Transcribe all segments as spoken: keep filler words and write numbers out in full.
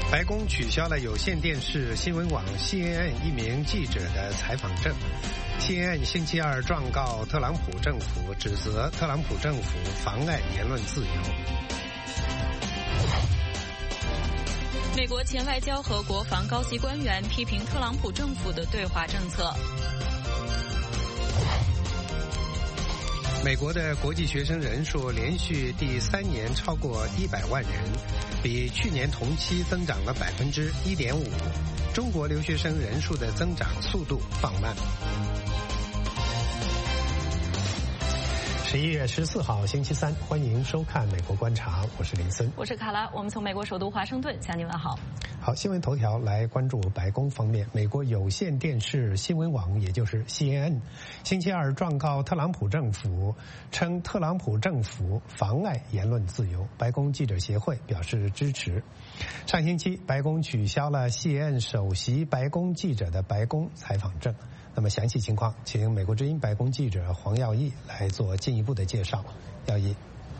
白宫取消了有线电视新闻网 C N N 一名记者的采访证。C N N 星期二状告特朗普政府，指责特朗普政府妨碍言论自由。 美国前外交和国防高级官员批评特朗普政府的对华政策。 美国的国际学生人数连续第三年超过一百万人，比去年同期增长了百分之一点五。中国留学生人数的增长速度放慢。十一月十四号星期三，欢迎收看《美国观察》，我是林森， 我是卡拉，我们从美国首都华盛顿向您问好。 好，新闻头条来关注白宫方面，美国有线电视新闻网，也就是 C N N， 星期二状告特朗普政府，称特朗普政府妨碍言论自由。白宫记者协会表示支持。上星期，白宫取消了 C N N 首席白宫记者的白宫采访证。那么详细情况，请美国之音白宫记者黄耀义来做进一步的介绍。耀义。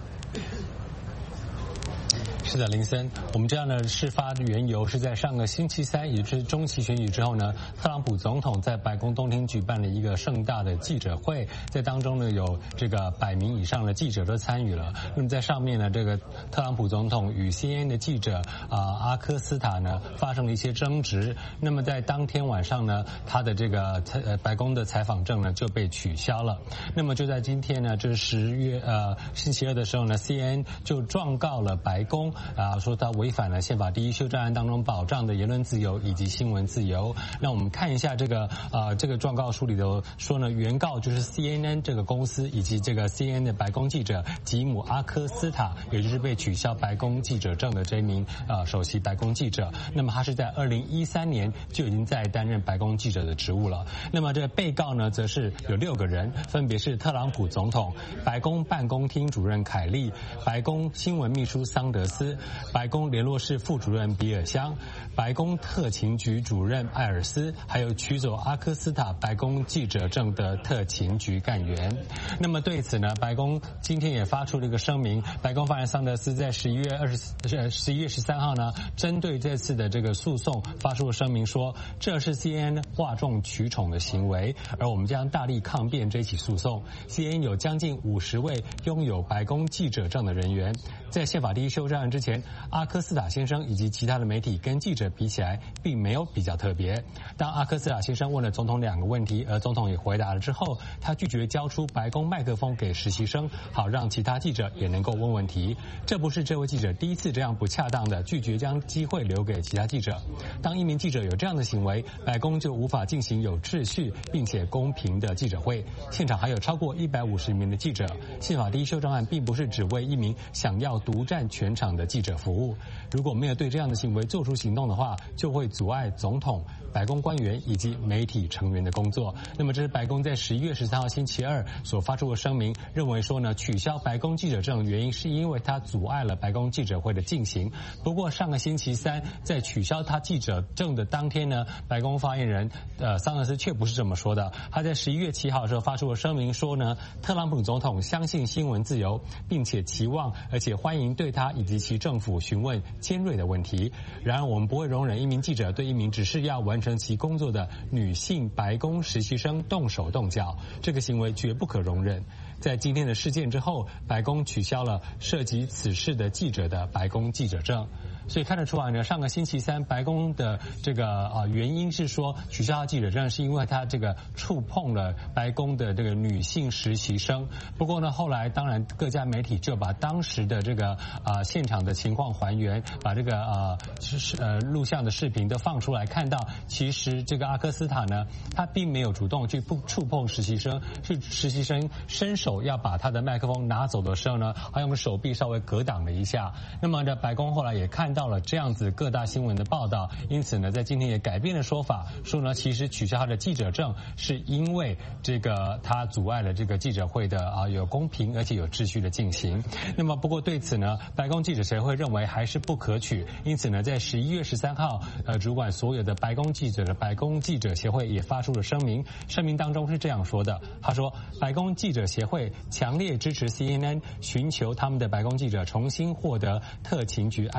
是的，林森，我们这样的事发的缘由是在上个星期三，也就是中期选举之后呢，特朗普总统在白宫东厅举办了一个盛大的记者会，在当中呢有这个百名以上的记者都参与了。那么在上面呢，这个特朗普总统与 C N N 的记者啊、呃、阿科斯塔呢发生了一些争执。那么在当天晚上呢，他的这个呃白宫的采访证呢就被取消了。那么就在今天呢，这是十月呃星期二的时候呢 ，C N N 就状告了白宫。啊，说他违反了宪法第一修正案当中保障的言论自由以及新闻自由。那我们看一下这个呃这个状告书里头说呢，原告就是 C N N 这个公司以及这个 C N N 的白宫记者吉姆阿科斯塔，也就是被取消白宫记者证的这一名呃首席白宫记者。那么他是在二零一三年就已经在担任白宫记者的职务了。那么这个被告呢，则是有六个人，分别是特朗普总统、白宫办公厅主任凯利、白宫新闻秘书桑德斯、白宫联络室副主任比尔香、白宫特勤局主任艾尔斯，还有取走阿科斯塔白宫记者证的特勤局干员。那么对此呢，白宫今天也发出了一个声明。白宫发言人桑德斯在十一月二十呃十一月十三号呢，针对这次的这个诉讼发出了声明说，这是 C N N 哗众取宠的行为，而我们将大力抗辩这起诉讼。C N N 有将近五十位拥有白宫记者证的人员，在宪法第一修正案之前，阿科斯塔先生以及其他的媒体跟记者比起来，并没有比较特别。当阿科斯塔先生问了总统两个问题，而总统也回答了之后，他拒绝交出白宫麦克风给实习生，好让其他记者也能够问问题。这不是这位记者第一次这样不恰当的拒绝将机会留给其他记者。当一名记者有这样的行为，白宫就无法进行有秩序并且公平的记者会。现场还有超过一百五十名的记者。宪法第一修正案并不是只为一名想要独占全场的记者服务。如果没有对这样的行为做出行动的话，就会阻碍总统、白宫官员以及媒体成员的工作。那么这是白宫在十一月十三号星期二所发出的声明，认为说呢，取消白宫记者证原因是因为它阻碍了白宫记者会的进行。不过上个星期三在取消他记者证的当天呢，白宫发言人呃桑德斯却不是这么说的。他在十一月七号的时候发出了声明说呢，特朗普总统相信新闻自由，并且期望而且欢迎对他以及其政府询问尖锐的问题。然而我们不会容忍一名记者对一名只是要完成其工作的女性白宫实习生动手动脚，这个行为绝不可容忍。在今天的事件之后，白宫取消了涉及此事的记者的白宫记者证。所以看得出来呢，上个星期三白宫的这个啊原因是说取消记者证是因为他这个触碰了白宫的这个女性实习生。不过呢，后来当然各家媒体就把当时的这个啊现场的情况还原，把这个啊是呃录像的视频都放出来，看到其实这个阿科斯塔呢，他并没有主动去触碰实习生，是实习生伸手要把他的麦克风拿走的时候呢，还用手臂稍微格挡了一下。那么呢，白宫后来也看到了这样子各大新闻的报道，因此呢，在今天也改变了说法，说呢，其实取消他的记者证是因为这个他阻碍了这个记者会的啊有公平而且有秩序的进行。那么不过对此呢，白宫记者协会认为还是不可取，因此呢，在十一月十三号，呃，主管所有的白宫记者的白宫记者协会也发出了声明，声明当中是这样说的，他说，白宫记者协会强烈支持 C N N 寻求他们的白宫记者重新获得特勤局安全等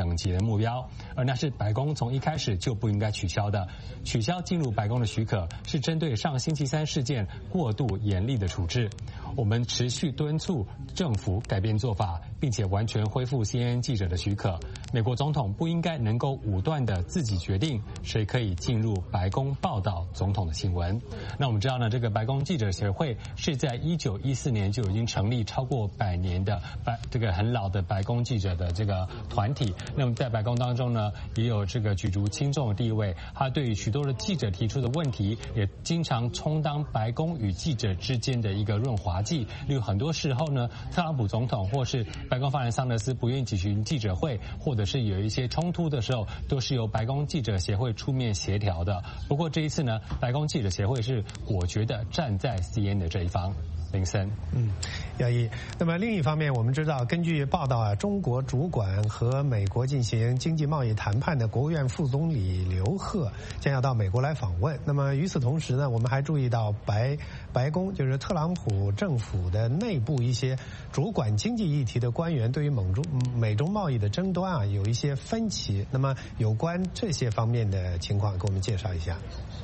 等级的目标，而那是白宫从一开始就不应该取消的。取消进入白宫的许可是针对上星期三事件过度严厉的处置。我们持续敦促政府改变做法，并且完全恢复 C N N 记者的许可。美国总统不应该能够武断的自己决定谁可以进入白宫报道总统的新闻。那我们知道呢，这个白宫记者协会是在一九一四年就已经成立超过百年的白这个很老的白宫记者的这个团体。那么在白宫当中呢，也有这个举足轻重的地位。他对于许多的记者提出的问题，也经常充当白宫与记者之间的一个润滑剂。例如很多时候呢，特朗普总统或是白宫发言人桑德斯不愿意举行记者会，或者是有一些冲突的时候，都是由白宫记者协会出面协调的。不过这一次呢，白宫记者协会是果决的站在 C N N 的这一方。林森， 嗯，姚一。那么另一方面，我们知道，根据报道啊，中国主管和美国进行经济贸易谈判的国务院副总理刘鹤将要到美国来访问。那么与此同时呢，我们还注意到白白宫就是特朗普政府的内部一些主管经济议题的官员对于美中美中贸易的争端啊有一些分歧。那么有关这些方面的情况，给我们介绍一下。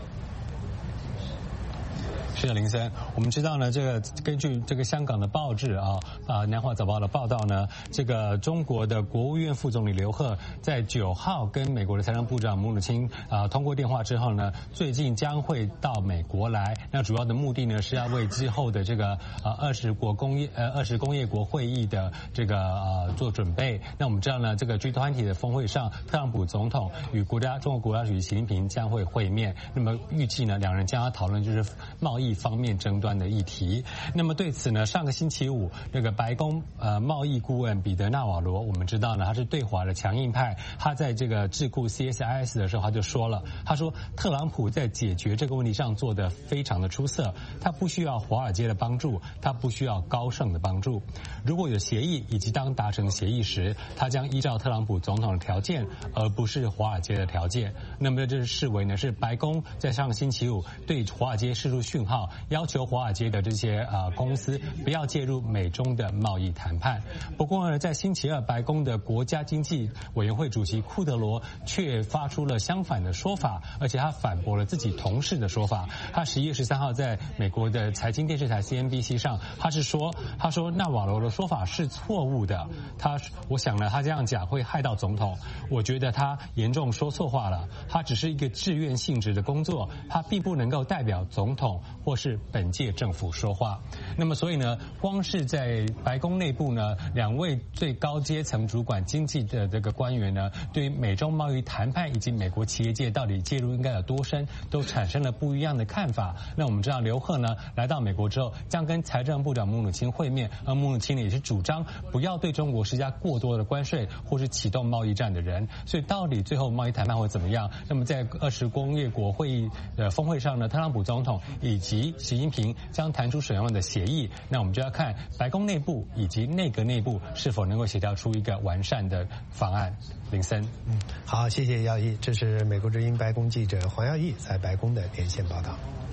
是的，林森，我们知道呢，这个根据这个香港的报纸啊啊《南华早报》的报道呢，这个中国的国务院副总理刘鹤在九号跟美国的财政部长姆努钦啊通过电话之后呢，最近将会到美国来。那主要的目的呢是要为之后的这个啊二十国工业呃二十工业国会议的这个啊做准备。那我们知道呢，这个 G 二十 的峰会上，特朗普总统与国家中国国家主席习近平将会会面。那么预计呢，两人将要讨论就是贸易方面争端的议题。那么对此呢，上个星期五，这个白宫呃贸易顾问彼得纳瓦罗，我们知道呢，他是对华的强硬派。他在这个智库 C S I S 的时候，他就说了，他说特朗普在解决这个问题上做得非常的出色，他不需要华尔街的帮助，他不需要高盛的帮助。如果有协议以及当达成协议时，他将依照特朗普总统的条件，而不是华尔街的条件。那么这是视为呢是白宫在上个星期五对华尔街释出讯号，要求华尔街的这些啊公司不要介入美中的贸易谈判。不过呢，在星期二，白宫的国家经济委员会主席库德罗却发出了相反的说法，而且他反驳了自己同事的说法。他十一月十三号在美国的财经电视台 C N B C 上，他是说，他说纳瓦罗的说法是错误的。他，我想呢，他这样讲会害到总统。我觉得他严重说错话了。他只是一个志愿性质的工作，他并不能够代表总统或是本届政府说话。那么所以呢，光是在白宫内部呢，两位最高阶层主管经济的这个官员呢，对于美中贸易谈判以及美国企业界到底介入应该有多深，都产生了不一样的看法。那我们知道刘鹤呢来到美国之后，将跟财政部长姆努钦会面，而姆努钦呢也是主张不要对中国施加过多的关税或是启动贸易战的人。所以到底最后贸易谈判会怎么样？那么在二十工业国会议的峰会上呢，特朗普总统以及习近平将谈出什么样的协议？那我们就要看白宫内部以及内阁内部是否能够协调出一个完善的方案。林森， 嗯，好，谢谢耀义，这是美国之音白宫记者黄耀义在白宫的连线报道。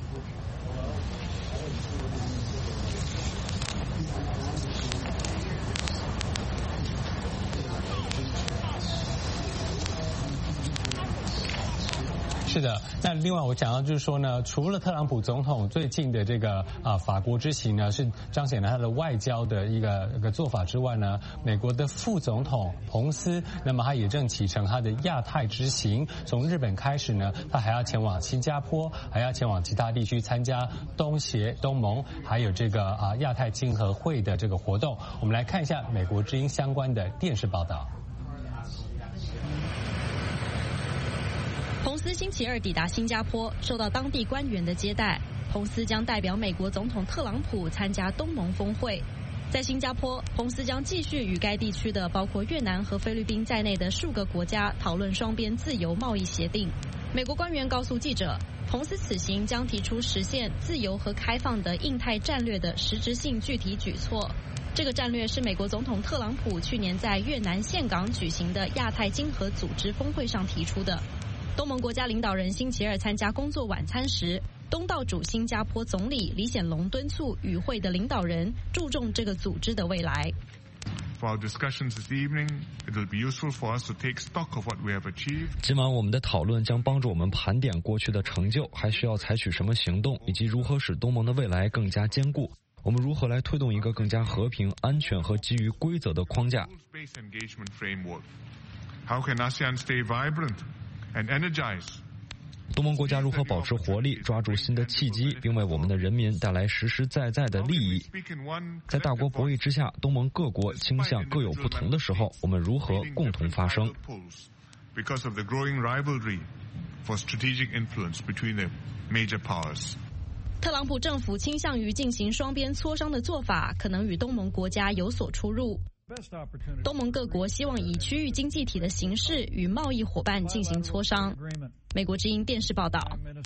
是的，那另外我讲到就是说呢，除了特朗普总统最近的这个啊法国之行呢，是彰显了他的外交的一个一个做法之外呢，美国的副总统彭斯，那么他也正启程他的亚太之行，从日本开始呢，他还要前往新加坡，还要前往其他地区参加东协、东盟，还有这个啊亚太经合会的这个活动。我们来看一下美国之音相关的电视报道。 彭斯星期二抵达新加坡，受到当地官员的接待。彭斯将代表美国总统特朗普参加东盟峰会。在新加坡，彭斯将继续与该地区的包括越南和菲律宾在内的数个国家讨论双边自由贸易协定。美国官员告诉记者，彭斯此行将提出实现自由和开放的印太战略的实质性具体举措。这个战略是美国总统特朗普去年在越南岘港举行的亚太经合组织峰会上提出的。东盟国家领导人星期二参加工作晚餐时，东道主新加坡总理李显龙敦促与会的领导人注重这个组织的未来。 for our discussions this evening. It will be useful for us to take stock of what we have achieved. 今晚我们的讨论将帮助我们盘点过去的成就，还需要采取什么行动，以及如何使东盟的未来更加坚固。我们如何来推动一个更加和平、安全和基于规则的框架？ How can ASEAN stay vibrant and energized? 东盟国家如何保持活力，抓住新的契机，并为我们的人民带来实实在在的利益？在大国博弈之下，东盟各国倾向各有不同的时候，我们如何共同发声？ Because of the growing rivalry for strategic influence between the major powers. 特朗普政府倾向于进行双边磋商的做法，可能与东盟国家有所出入。东盟各国希望以区域经济体的形式与贸易伙伴进行磋商。美国之音电视报道。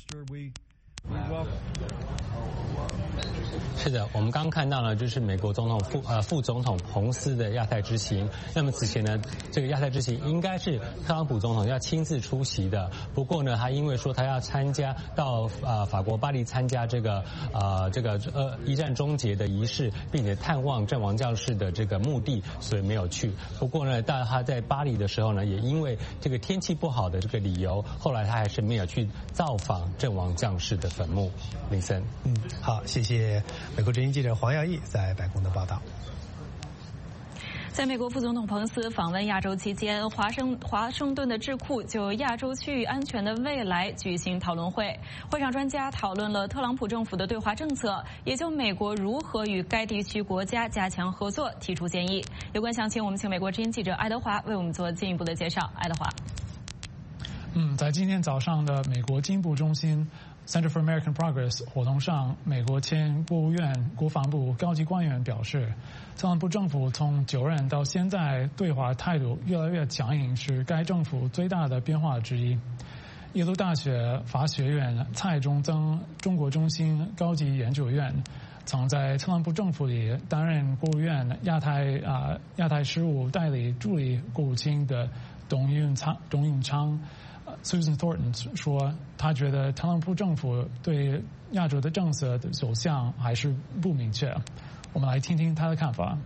是的，我们刚刚看到了，就是美国总统副呃副总统彭斯的亚太之行。那么此前呢，这个亚太之行应该是特朗普总统要亲自出席的。不过呢，他因为说他要参加到呃法国巴黎参加这个呃这个呃一战终结的仪式，并且探望阵亡将士的这个墓地，所以没有去。不过呢，但他在巴黎的时候呢，也因为这个天气不好的这个理由，后来他还是没有去造访阵亡将士的坟墓。林森， 嗯，好，谢谢美国之音记者黄耀义在白宫的报道。 在美国副总统彭斯访问亚洲期间，华盛华盛顿的智库就亚洲区域安全的未来举行讨论会。会上，专家讨论了特朗普政府的对华政策，也就美国如何与该地区国家加强合作提出建议。有关详情，我们请美国之音记者爱德华为我们做进一步的介绍。爱德华， 嗯，在今天早上的美国经部中心 Center for American Progress 活动上，美国前国务院、国防部高级官员表示，特朗普政府从就任到现在对华态度越来越强硬，是该政府最大的变化之一。耶鲁大学法学院蔡中曾中国中心高级研究员曾在特朗普政府里担任国务院亚太啊、呃、亚太事务代理助理国务卿的董运昌董运昌 Susan Thornton 说，他觉得特朗普政府对亚洲的政策的走向还是不明确。我们来听听他的看法。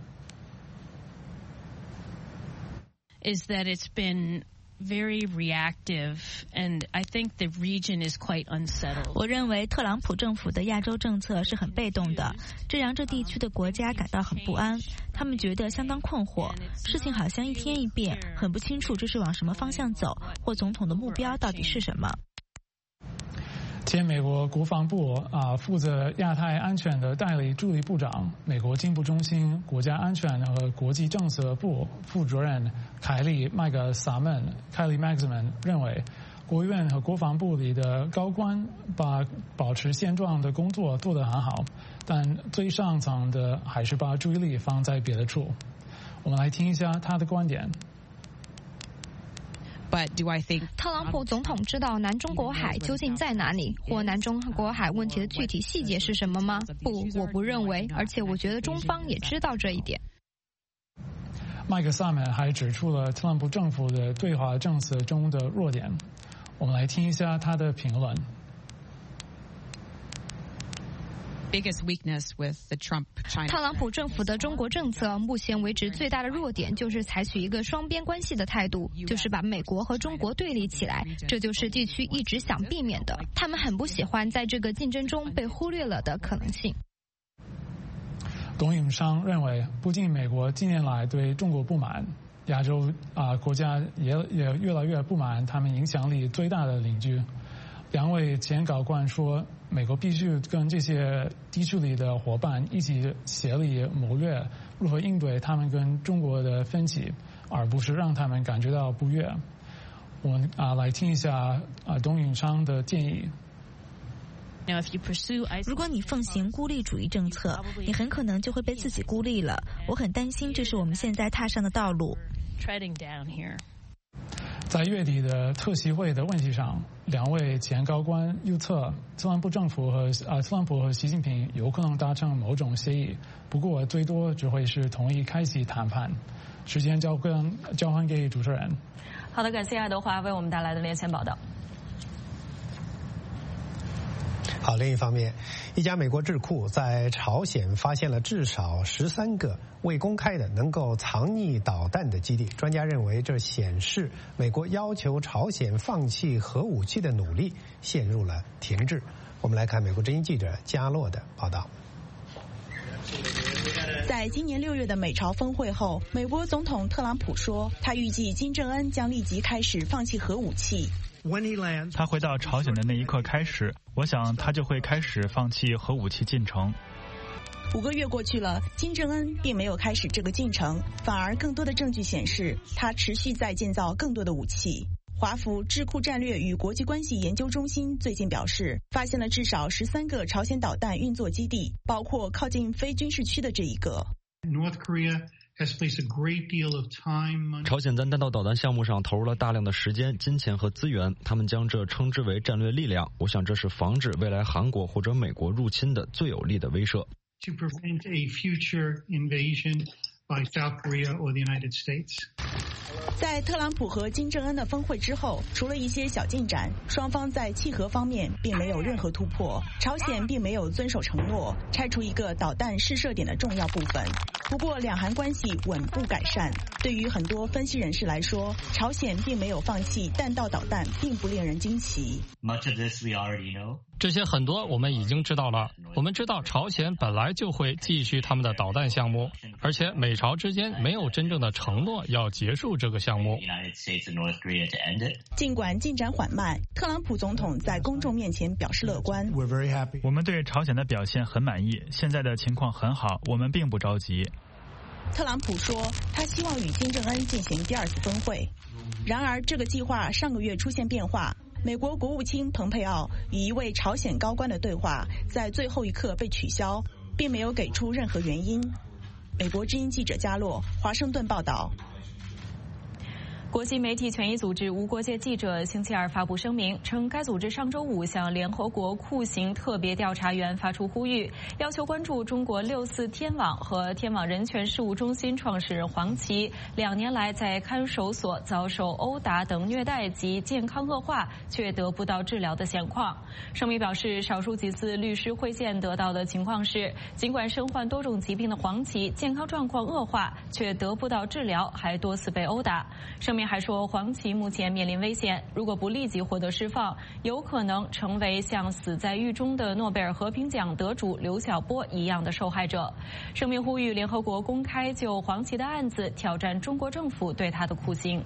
Is that it's been very reactive, and I think the region is quite unsettled. 我认为特朗普政府的亚洲政策是很被动的，这让这地区的国家感到很不安。他们觉得相当困惑，事情好像一天一变，很不清楚这是往什么方向走，或总统的目标到底是什么。 前美国国防部啊负责亚太安全的代理助理部长、美国经部中心国家安全和国际政策部负责人凯利麦克萨门凯利麦克萨门认为，国务院和国防部里的高官把保持现状的工作做得很好，但最上层的还是把注意力放在别的处。我们来听一下他的观点。 But do I think 特朗普总统知道南中国海究竟在哪里，或南中国海问题的具体细节是什么吗？不，我不认为，而且我觉得中方也知道这一点。 麦克萨门还指出了特朗普政府的对华政策中的弱点。我们来听一下他的评论。 特朗普政府的中国政策目前为止最大的弱点就是采取一个双边关系的态度，就是把美国和中国对立起来，这就是地区一直想避免的。他们很不喜欢在这个竞争中被忽略了的可能性。 董永昌认为，不仅美国近年来对中国不满，亚洲啊、呃、国家也也越来越不满他们影响力最大的邻居。两位前高官说，美国必须跟这些地区里的伙伴一起协力谋略如何应对他们跟中国的分歧，而不是让他们感觉到不悦。我们啊来听一下啊董永昌的建议。 如果你奉行孤立主义政策，你很可能就会被自己孤立了。我很担心这是我们现在踏上的道路。 在月底的特席会的问题上，两位前高官预测特朗普政府和啊特朗普和习近平有可能达成某种协议，不过最多只会是同意开启谈判。时间交还交还给主持人。 好的，感谢爱德华为我们带来的连线报道。 好，另一方面，一家美国智库在朝鲜发现了至少十三个未公开的能够藏匿导弹的基地。专家认为，这显示美国要求朝鲜放弃核武器的努力陷入了停滞。我们来看美国之音记者加洛的报道。 在今年六月的美朝峰会后，美国总统特朗普说，他预计金正恩将立即开始放弃核武器。 他回到朝鲜的那一刻开始，我想他就会开始放弃核武器进程。 五个月过去了，金正恩并没有开始这个进程，反而更多的证据显示，他持续在建造更多的武器。华府智库战略与国际关系研究中心最近表示，发现了至少十三个朝鲜导弹运作基地，包括靠近非军事区的这一个。 North Korea has placed a great deal of time. 朝鲜在弹道导弹项目上投入了大量的时间、金钱和资源，他们将这称之为战略力量。我想这是防止未来韩国或者美国入侵的最有力的威慑。 To prevent a future invasion by South Korea or the United States. 在特朗普和金正恩的峰会之后，除了一些小进展，双方在契合方面并没有任何突破。朝鲜并没有遵守承诺，拆除一个导弹试射点的重要部分。不过，两韩关系稳步改善。对于很多分析人士来说，朝鲜并没有放弃弹道导弹，并不令人惊奇。 Much of this we already know. 这些很多我们已经知道了。我们知道朝鲜本来就会继续他们的导弹项目，而且美朝之间没有真正的承诺要结束这个项目。 尽管进展缓慢，特朗普总统在公众面前表示乐观。 我们对朝鲜的表现很满意，现在的情况很好，我们并不着急。 特朗普说，他希望与金正恩进行第二次峰会。然而，这个计划上个月出现变化。美国国务卿蓬佩奥与一位朝鲜高官的对话在最后一刻被取消，并没有给出任何原因。美国之音记者加洛，华盛顿报道。 国际媒体权益组织无国界记者星期二发布声明，称该组织上周五向联合国酷刑特别调查员发出呼吁，要求关注中国六四天网和天网人权事务中心创始人黄琦两年来在看守所遭受殴打等虐待及健康恶化却得不到治疗的现况。声明表示，少数几次律师会见得到的情况是，尽管身患多种疾病的黄琦健康状况恶化，却得不到治疗，还多次被殴打。声明还说，黄琦目前面临危险，如果不立即获得释放，有可能成为像死在狱中的诺贝尔和平奖得主刘晓波一样的受害者。声明呼吁联合国公开就黄琦的案子挑战中国政府对他的酷刑。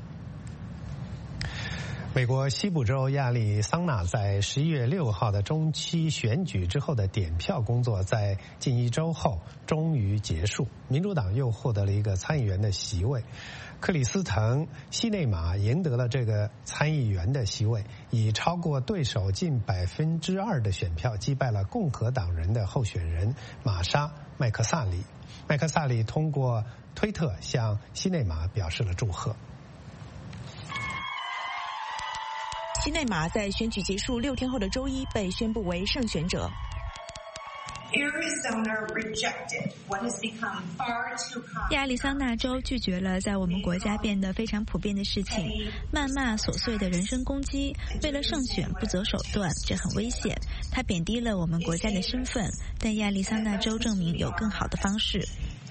美国西部州亚利桑那在十一月六号的中期选举之后的点票工作在近一周后终于结束，民主党又获得了一个参议员的席位。克里斯滕·西内马赢得了这个参议员的席位，以超过对手近百分之二的选票击败了共和党人的候选人玛莎·麦克萨里。麦克萨里通过推特向西内马表示了祝贺。 西内马在选举结束六天后的周一被宣布为胜选者。 亚利桑那州拒绝了在我们国家变得非常普遍的事情，谩骂琐碎的人身攻击，为了胜选不择手段，这很危险。他贬低了我们国家的身份，但亚利桑那州证明有更好的方式。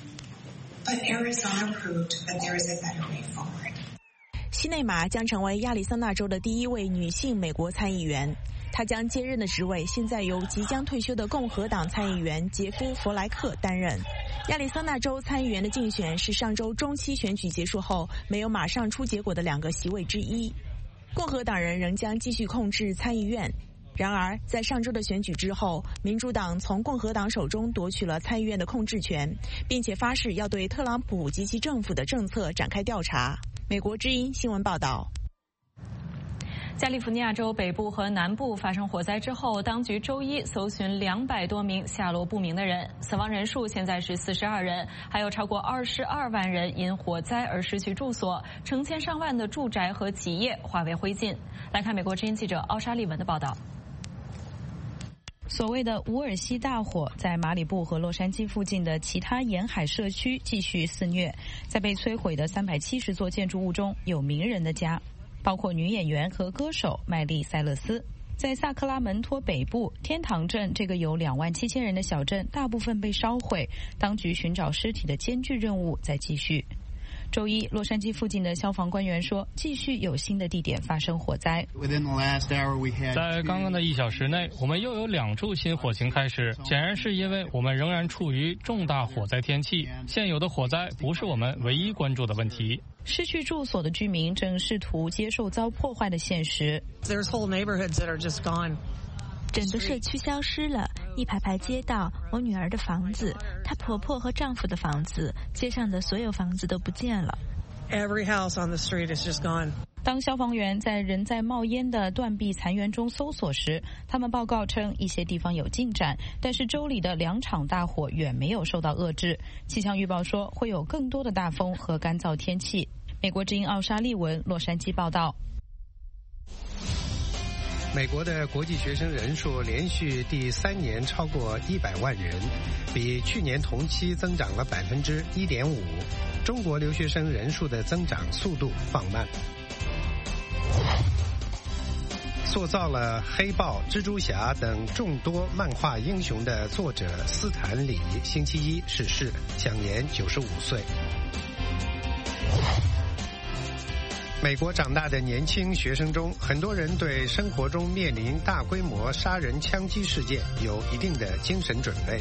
西内马将成为亚利桑那州的第一位女性美国参议员。她将接任的职位现在由即将退休的共和党参议员杰夫·弗莱克担任。亚利桑那州参议员的竞选是上周中期选举结束后没有马上出结果的两个席位之一。共和党人仍将继续控制参议院。然而，在上周的选举之后，民主党从共和党手中夺取了参议院的控制权，并且发誓要对特朗普及其政府的政策展开调查。美国之音新闻报道。 加利福尼亚州北部和南部发生火灾之后，当局周一搜寻两百多名下落不明的人，死亡人数现在是四十二人，还有超过二十二万人因火灾而失去住所，成千上万的住宅和企业化为灰烬。来看美国之音记者奥沙利文的报道。 所谓的伍尔西大火在马里布和洛杉矶附近的其他沿海社区继续肆虐，在被摧毁的三百七十座建筑物中有名人的家，包括女演员和歌手麦莉·塞勒斯。 在萨克拉门托北部天堂镇这个有两万七千人的小镇，大部分被烧毁，当局寻找尸体的艰巨任务在继续。周一，洛杉矶附近的消防官员说，继续有新的地点发生火灾。 在刚刚的一小时内，我们又有两处新火情开始，显然是因为我们仍然处于重大火灾天气。现有的火灾不是我们唯一关注的问题。 失去住所的居民正试图接受遭破坏的现实。 There's whole neighborhoods that are just gone. 整个社区消失了，一排排街道，我女儿的房子，她婆婆和丈夫的房子，街上的所有房子都不见了。 Every house on the street is just gone. 当消防员在仍在冒烟的断壁残垣中搜索时，他们报告称一些地方有进展，但是州里的两场大火远没有受到遏制。气象预报说会有更多的大风和干燥天气。美国之音奥沙利文洛杉矶报道。 美国的国际学生人数连续第三年超过一百万人，比去年同期增长了百分之一点五。中国留学生人数的增长速度放慢。塑造了黑豹、蜘蛛侠等众多漫画英雄的作者斯坦李星期一逝世，享年九十五岁。美国长大的年轻学生中，很多人对生活中面临大规模杀人枪击事件有一定的精神准备。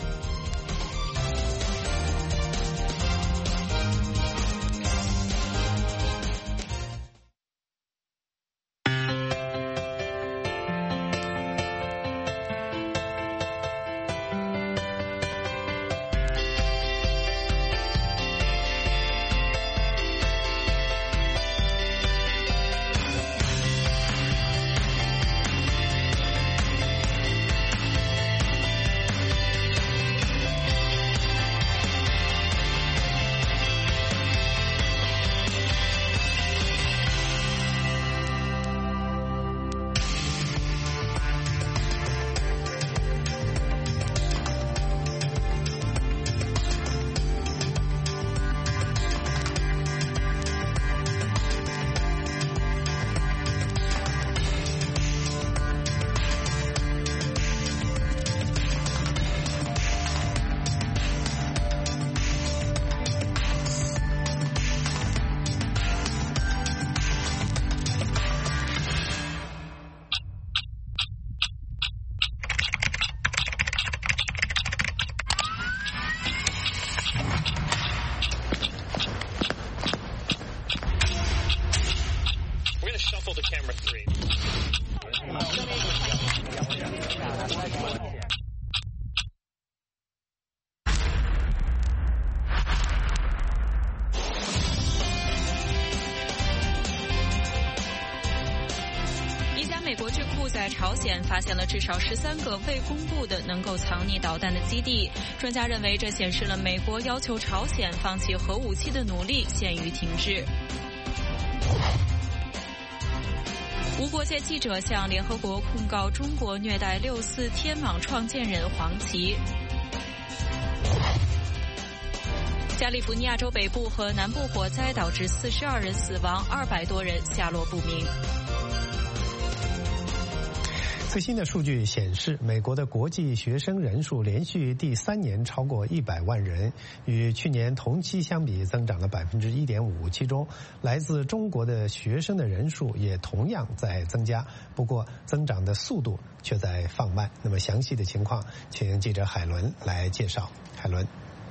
在朝鲜发现了至少十三个未公布的能够藏匿导弹的基地。专家认为，这显示了美国要求朝鲜放弃核武器的努力陷于停滞。无国界记者向联合国控告中国虐待六四天网创建人黄琦。加利福尼亚州北部和南部火灾导致四十二人死亡，二百多人下落不明。 最新的数据显示，美国的国际学生人数连续第三年超过一百万人，与去年同期相比增长了百分之一点五。其中，来自中国的学生的人数也同样在增加，不过增长的速度却在放慢。那么详细的情况，请记者海伦来介绍。海伦。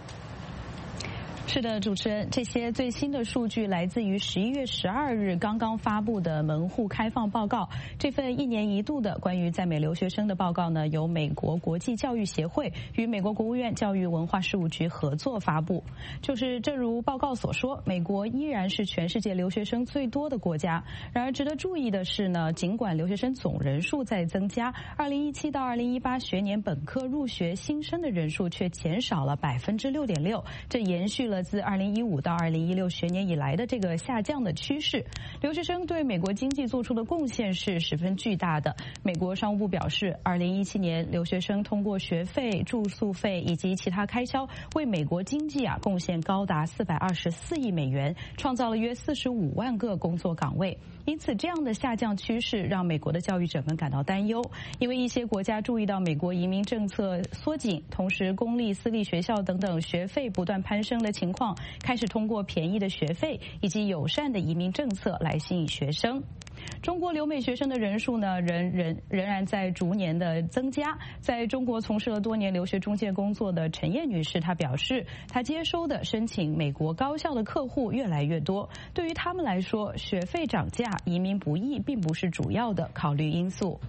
是的，主持人，这些最新的数据来自于十一月十二日刚刚发布的门户开放报告。这份一年一度的关于在美留学生的报告呢，由美国国际教育协会与美国国务院教育文化事务局合作发布。就是正如报告所说，美国依然是全世界留学生最多的国家。然而值得注意的是呢，尽管留学生总人数在增加，二零一七到二零一八学年本科入学新生的人数却减少了百分之六点六，这延续了了自二零一五到二零一六学年以来的这个下降的趋势。留学生对美国经济做出的贡献是十分巨大的。美国商务部表示，二零一七年留学生通过学费、住宿费以及其他开销，为美国经济啊贡献高达四百二十四亿美元，创造了约四十五万个工作岗位。因此，这样的下降趋势让美国的教育者们感到担忧，因为一些国家注意到美国移民政策缩紧，同时公立、私立学校等等学费不断攀升的情况，开始通过便宜的学费以及友善的移民政策来吸引学生。中国留美学生的人数呢，仍仍仍然在逐年的增加。在中国从事了多年留学中介工作的陈燕女士，她表示，她接收的申请美国高校的客户越来越多。对于他们来说，学费涨价、移民不易并不是主要的考虑因素。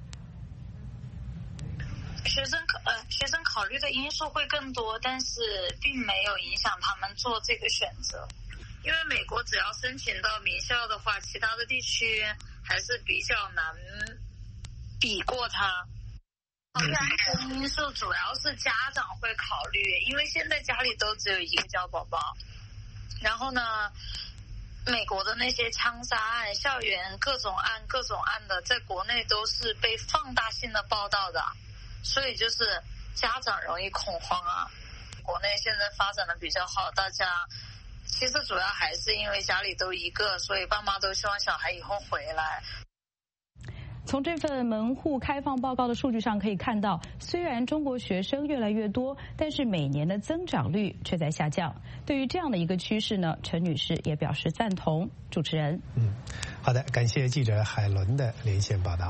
学生呃，学生考虑的因素会更多，但是并没有影响他们做这个选择。因为美国只要申请到名校的话，其他的地区还是比较难比过它。考虑安全因素主要是家长会考虑，因为现在家里都只有一个小宝宝。然后呢，美国的那些枪杀案、校园各种案、各种案的，在国内都是被放大性的报道的，所以就是家长容易恐慌啊。国内现在发展的比较好，大家其实主要还是因为家里都一个，所以爸妈都希望小孩以后回来。 从这份门户开放报告的数据上可以看到，虽然中国学生越来越多，但是每年的增长率却在下降。对于这样的一个趋势呢，陈女士也表示赞同。主持人， 嗯，好的，感谢记者海伦的连线报道。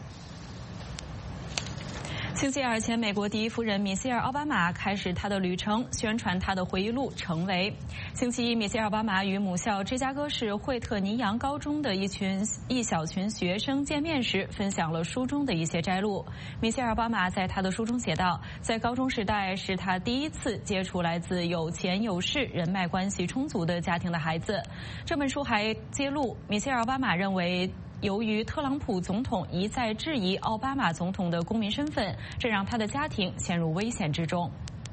星期二前，美国第一夫人米歇尔·奥巴马开始她的旅程，宣传她的回忆录《成为》。星期一，米歇尔·奥巴马与母校芝加哥市惠特尼扬高中的一群一小群学生见面时，分享了书中的一些摘录。米歇尔·奥巴马在他的书中写道，在高中时代是他第一次接触来自有钱有势、人脉关系充足的家庭的孩子。这本书还揭露，米歇尔·奥巴马认为，由于特朗普总统一再质疑奥巴马总统的公民身份，这让他的家庭陷入危险之中。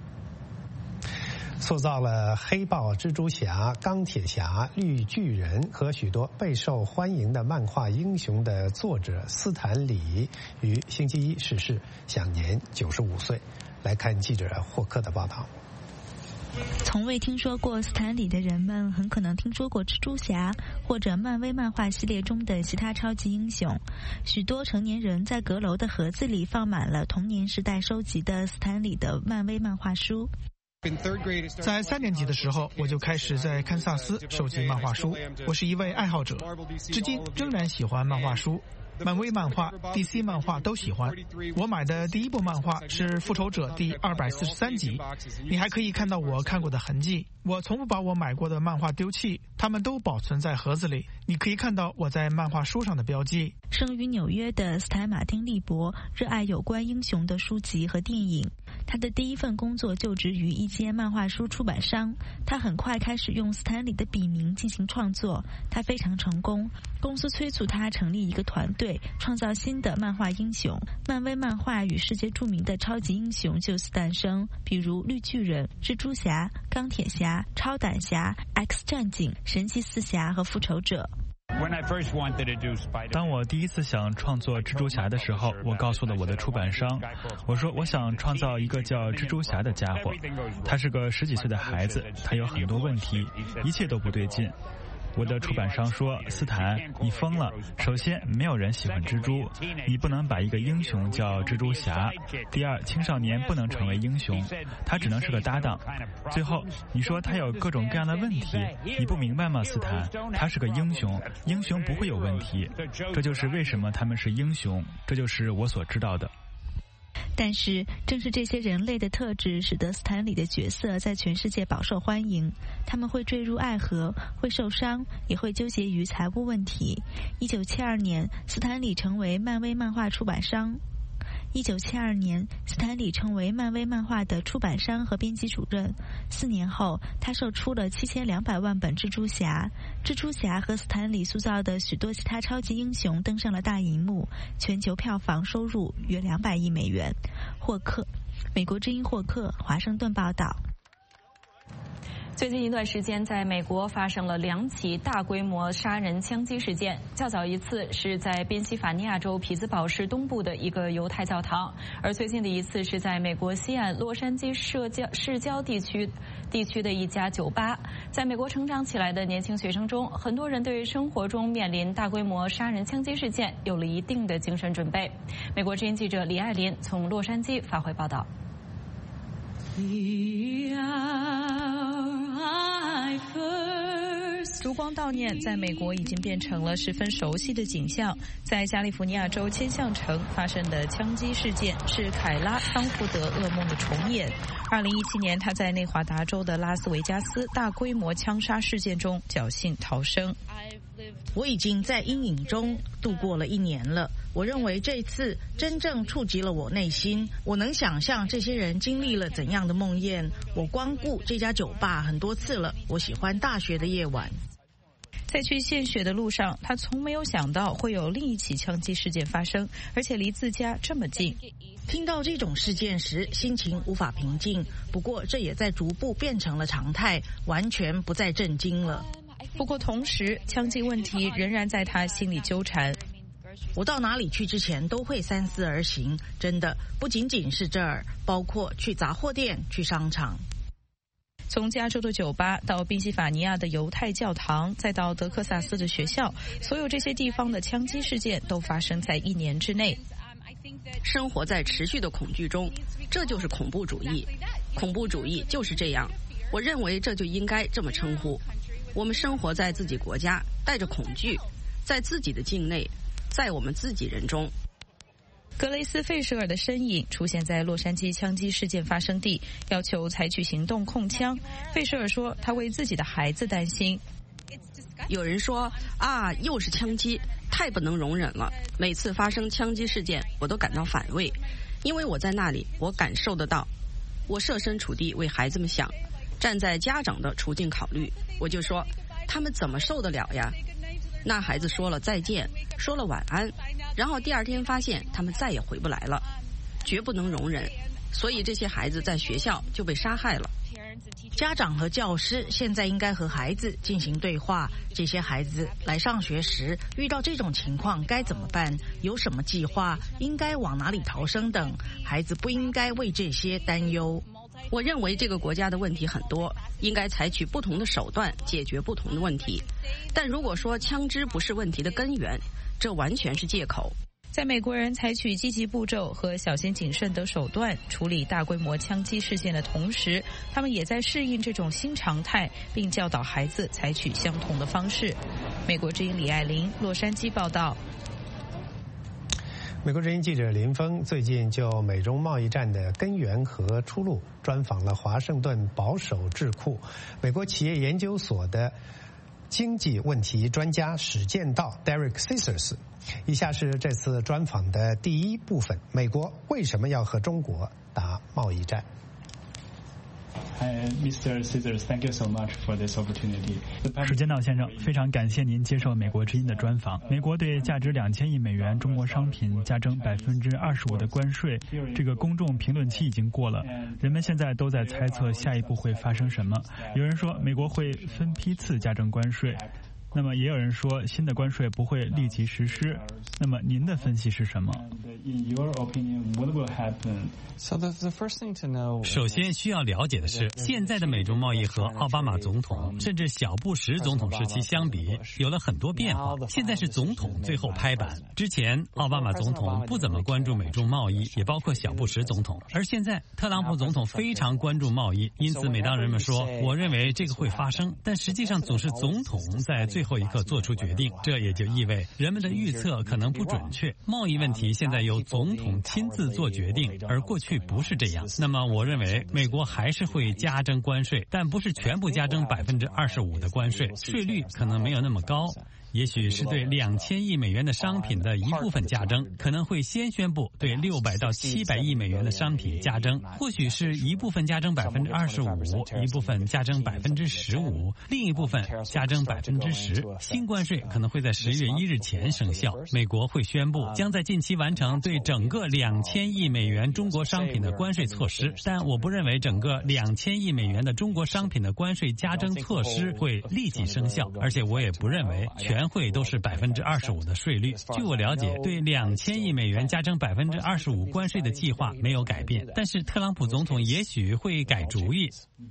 塑造了黑豹、蜘蛛侠、钢铁侠、绿巨人和许多备受欢迎的漫画英雄的作者斯坦李于星期一逝世，享年九十五岁。来看记者霍克的报道。 从未听说过斯坦李的人们很可能听说过蜘蛛侠或者漫威漫画系列中的其他超级英雄。许多成年人在阁楼的盒子里放满了童年时代收集的斯坦李的漫威漫画书。 在三年级的时候，我就开始在堪萨斯收集漫画书。我是一位爱好者，至今仍然喜欢漫画书。漫威漫画、D C 漫画都喜欢。我买的第一部漫画是《复仇者》第二百四十三集，你还可以看到我看过的痕迹。我从不把我买过的漫画丢弃，它们都保存在盒子里。你可以看到我在漫画书上的标记。 生于纽约的斯坦马丁·利伯热爱有关英雄的书籍和电影。他的第一份工作就职于一间漫画书出版商。他很快开始用斯坦李的笔名进行创作，他非常成功。公司催促他成立一个团队，创造新的漫画英雄。漫威漫画与世界著名的超级英雄就此诞生，比如绿巨人、蜘蛛侠、钢铁侠、超胆侠、X 战警、神奇四侠和复仇者。 当我第一次想创作蜘蛛侠的时候，我告诉了我的出版商，我说我想创造一个叫蜘蛛侠的家伙，他是个十几岁的孩子，他有很多问题，一切都不对劲。我的出版商说，斯坦，你疯了。首先，没有人喜欢蜘蛛，你不能把一个英雄叫蜘蛛侠。第二，青少年不能成为英雄，他只能是个搭档。最后，你说他有各种各样的问题，你不明白吗，斯坦？他是个英雄，英雄不会有问题。这就是为什么他们是英雄，这就是我所知道的。 但是正是这些人类的特质使得斯坦李的角色在全世界饱受欢迎。他们会坠入爱河，会受伤，也会纠结于财务问题。一九七二年，斯坦李成为漫威漫画出版商。一九七二年，斯坦李成为漫威漫画的出版商和编辑主任。四年后，他售出了七千两百万本蜘蛛侠。蜘蛛侠和斯坦李塑造的许多其他超级英雄登上了大荧幕，全球票房收入约两百亿美元。霍克，美国之音霍克，华盛顿报道。 最近一段时间，在美国发生了两起大规模杀人枪击事件。较早一次是在宾夕法尼亚州匹兹堡市东部的一个犹太教堂，而最近的一次是在美国西岸洛杉矶社交市郊地区地区的一家酒吧。在美国成长起来的年轻学生中，很多人对生活中面临大规模杀人枪击事件有了一定的精神准备。美国之音记者李爱林从洛杉矶发回报道。烛光悼念在美国已经变成了十分熟悉的景象。在加利福尼亚州千象城发生的枪击事件是凯拉·桑福德噩梦的重演。二零一七年，他在内华达州的拉斯维加斯大规模枪杀事件中侥幸逃生。 我已经在阴影中度过了一年了。我认为这次真正触及了我内心。我能想象这些人经历了怎样的梦魇。我光顾这家酒吧很多次了。我喜欢大学的夜晚。 在去献血的路上，他从没有想到会有另一起枪击事件发生，而且离自家这么近。 听到这种事件时，心情无法平静。不过这也在逐步变成了常态，完全不再震惊了。 不过同时，枪击问题仍然在他心里纠缠。 我到哪里去之前都会三思而行，真的不仅仅是这儿，包括去杂货店、去商场。 从加州的酒吧到宾夕法尼亚的犹太教堂，再到德克萨斯的学校，所有这些地方的枪击事件都发生在一年之内。 生活在持续的恐惧中，这就是恐怖主义。恐怖主义就是这样，我认为这就应该这么称呼。我们生活在自己国家，带着恐惧，在自己的境内，在我们自己人中。 格雷斯·费舍尔的身影出现在洛杉矶枪击事件发生地，要求采取行动控枪。费舍尔说，他为自己的孩子担心。 有人说啊，又是枪击，太不能容忍了。每次发生枪击事件，我都感到反胃，因为我在那里，我感受得到。我设身处地为孩子们想，站在家长的处境考虑，我就说，他们怎么受得了呀？那孩子说了再见，说了晚安，然后第二天发现他们再也回不来了，绝不能容忍。所以这些孩子在学校就被杀害了。 家长和教师现在应该和孩子进行对话，这些孩子来上学时遇到这种情况该怎么办，有什么计划，应该往哪里逃生等。孩子不应该为这些担忧。 我认为这个国家的问题很多，应该采取不同的手段解决不同的问题。但如果说枪支不是问题的根源，这完全是借口。 在美国人采取积极步骤和小心谨慎的手段处理大规模枪击事件的同时，他们也在适应这种新常态，并教导孩子采取相同的方式。美国之音李爱玲，洛杉矶报道。 美国之音记者林峰最近就美中贸易战的根源和出路专访了华盛顿保守智库美国企业研究所的经济问题专家史建道 Derek Scissors。以下是这次专访的第一部分：美国为什么要和中国打贸易战 ？Hi, Mister Scissors, thank you so much for this opportunity. 史建道先生，非常感谢您接受美国之音的专访。美国对价值两千亿美元中国商品加征百分之二十五的关税，这个公众评论期已经过了，人们现在都在猜测下一步会发生什么。有人说美国会分批次加征关税。那么也有人说新的关税不会立即实施，那么您的分析是什么？ 首先需要了解的是，现在的美中贸易和奥巴马总统甚至小布什总统时期相比有了很多变化。现在是总统最后拍板，之前奥巴马总统不怎么关注美中贸易，也包括小布什总统，而现在特朗普总统非常关注贸易。因此每当人们说我认为这个会发生，但实际上总是总统在最后一刻做出决定，这也就意味人们的预测可能不准确。贸易问题现在由总统亲自做决定，而过去不是这样。那么我认为美国还是会加征关税，但不是全部加征百分之二十五的关税，税率可能没有那么高。 也许是对两千亿美元的商品的一部分加征，可能会先宣布对六百到七百亿美元的商品加征，或许是一部分加征百分之二十五，一部分加征百分之十五，另一部分加征百分之十。新关税可能会在十月一日前生效。美国会宣布将在近期完成对整个两千亿美元中国商品的关税措施，但我不认为整个两千亿美元的中国商品的关税加征措施会立即生效，而且我也不认为全会都是百分之二十五的税率。据我了解，对两千亿美元加征百分之二十五关税的计划没有改变，但是特朗普总统也许会改主意。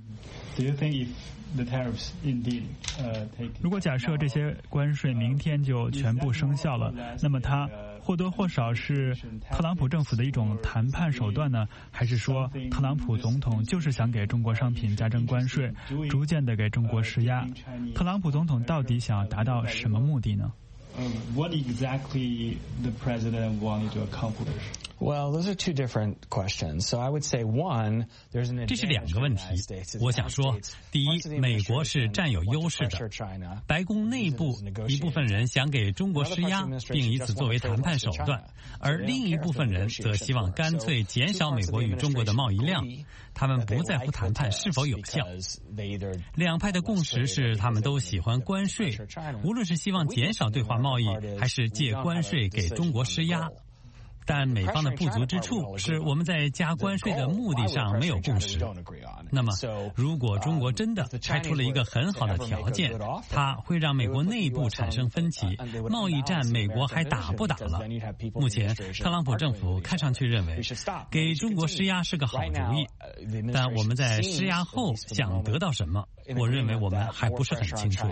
如果假设这些关税明天就全部生效了，那么它或多或少是特朗普政府的一种谈判手段呢，还是说特朗普总统就是想给中国商品加征关税，逐渐的给中国施压？特朗普总统到底想要达到什么目的呢 ？What exactly the president wanted to accomplish? Well, those are two different questions. So I would say one, there's an 这是两个问题。我想说，第一，美国是占有优势的。白宫内部一部分人想给中国施压，并以此作为谈判手段，而另一部分人则希望干脆减少美国与中国的贸易量。他们不在乎谈判是否有效。两派的共识是，他们都喜欢关税，无论是希望减少对华贸易，还是借关税给中国施压。但美方的不足之处是，我们在加关税的目的上没有共识。那么，如果中国真的开出了一个很好的条件，它会让美国内部产生分歧，贸易战美国还打不打了？目前，特朗普政府看上去认为给中国施压是个好主意，但我们在施压后想得到什么，我认为我们还不是很清楚。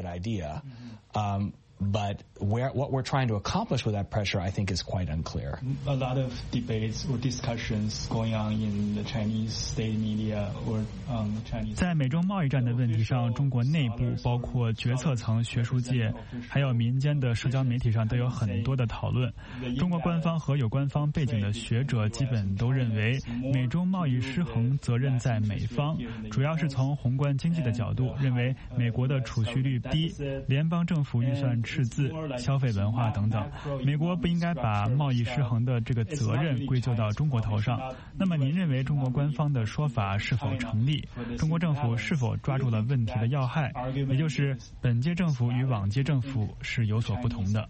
But where, what we're trying to accomplish with that pressure, I think, is quite unclear. A lot of debates or discussions going on in the Chinese state media or um, Chinese. 在美中贸易战的问题上，中国内部包括决策层、学术界，还有民间的社交媒体上都有很多的讨论。中国官方和有官方背景的学者基本都认为，美中贸易失衡责任在美方，主要是从宏观经济的角度，认为美国的储蓄率低，联邦政府预算赤字、消费文化等等，美国不应该把贸易失衡的这个责任归咎到中国头上。那么您认为中国官方的说法是否成立？中国政府是否抓住了问题的要害？也就是本届政府与往届政府是有所不同的。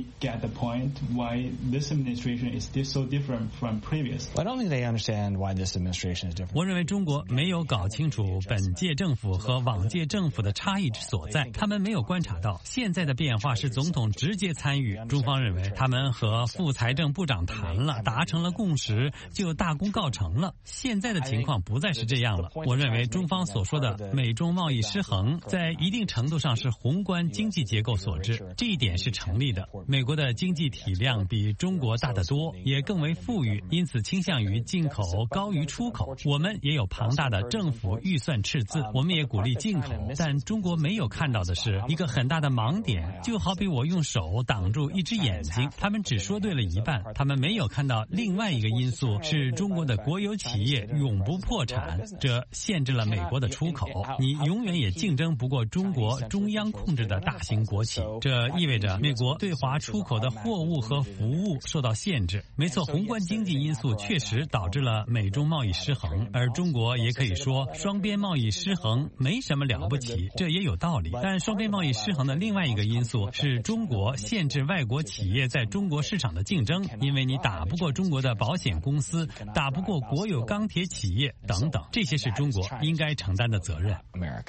我认为中国没有搞清楚本届政府和往届政府的差异之所在，他们没有观察到现在的变化是总统直接参与。中方认为他们和副财政部长谈了，达成了共识，就大功告成了。现在的情况不再是这样了。我认为中方所说的美中贸易失衡，在一定程度上是宏观经济结构所致，这一点是成立的。美国的经济体量比中国大得多，也更为富裕，因此倾向于进口高于出口。我们也有庞大的政府预算赤字，我们也鼓励进口，但中国没有看到的是一个很大的盲点，就好比我用手挡住一只眼睛，他们只说对了一半，他们没有看到另外一个因素是中国的国有企业永不破产，这限制了美国的出口，你永远也竞争不过中国中央控制的大型国企，这意味着美国对华出口的货物和服务受到限制。没错，宏观经济因素确实导致了美中贸易失衡，而中国也可以说双边贸易失衡没什么了不起，这也有道理。但双边贸易失衡的另外一个因素是中国限制外国企业在中国市场的竞争，因为你打不过中国的保险公司，打不过国有钢铁企业等等，这些是中国应该承担的责任。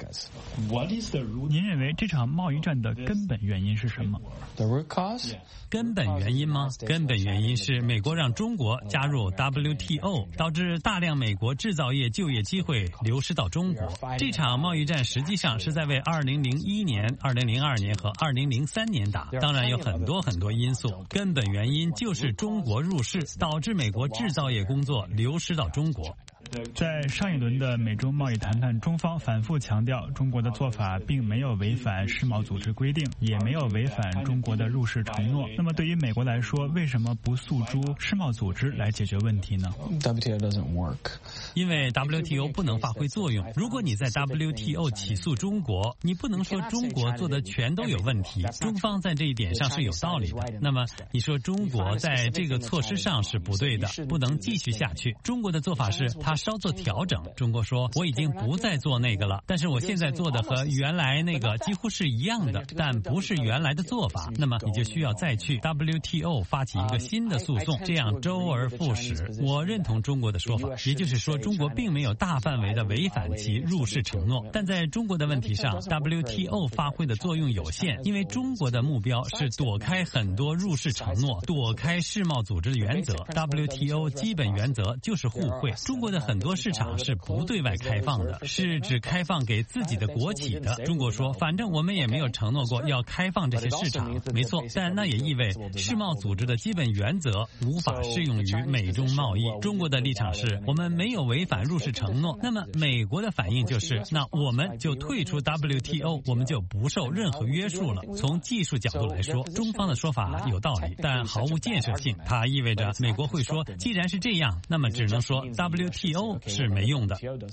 您认为这场贸易战的根本原因是什么？ 根本原因吗？根本原因是美国让中国加入 W T O， 导致大量美国制造业就业机会流失到中国。这场贸易战实际上是在为二零零一年、二零零二年和二零零三年打，当然有很多很多因素，根本原因就是中国入市，导致美国制造业工作流失到中国。 在上一轮的美中贸易谈判，中方反复强调，中国的做法并没有违反世贸组织规定，也没有违反中国的入世承诺。那么对于美国来说，为什么不诉诸世贸组织来解决问题呢 ？W T O doesn't work， 因为 W T O 不能发挥作用。如果你在 W T O 起诉中国，你不能说中国做的全都有问题，中方在这一点上是有道理的。那么你说中国在这个措施上是不对的，不能继续下去。中国的做法是他稍作调整。中国说我已经不再做那个了，但是我现在做的和原来那个几乎是一样的，但不是原来的做法。那么你就需要再去 W T O 发起一个新的诉讼，这样周而复始。我认同中国的说法，也就是说中国并没有大范围的违反其入世承诺，但在中国的问题上 W T O 发挥的作用有限，因为中国的目标是躲开很多入世承诺，躲开世贸组织的原则。 W T O 基本原则就是互惠，中国的很多市场是不对外开放的，是只开放给自己的国企的。中国说反正我们也没有承诺过要开放这些市场，没错，但那也意味世贸组织的基本原则无法适用于美中贸易。中国的立场是我们没有违反入世承诺，那么美国的反应就是那我们就退出 W T O， 我们就不受任何约束了。从技术角度来说，中方的说法有道理，但毫无建设性。它意味着美国会说既然是这样，那么只能说 W T O 是没用的。